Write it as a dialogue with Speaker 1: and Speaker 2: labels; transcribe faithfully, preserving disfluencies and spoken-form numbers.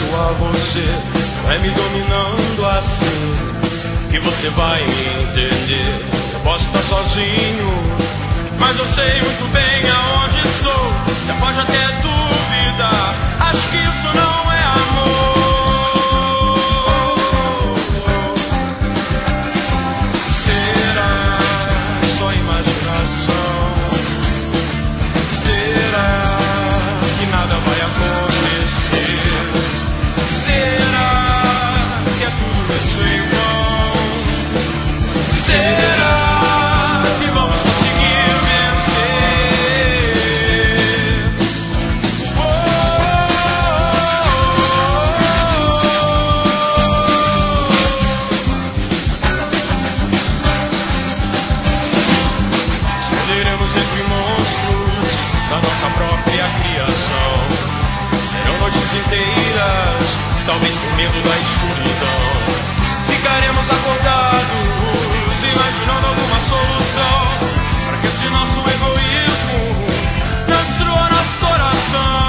Speaker 1: junto a você, vai me dominando assim, que você vai me entender. Eu posso estar sozinho, mas eu sei muito bem aonde estou. Você pode até duvidar, acho que isso não é amor. Inteiras, talvez por medo da escuridão, ficaremos acordados, imaginando alguma solução, para que esse nosso egoísmo não destrua nosso coração.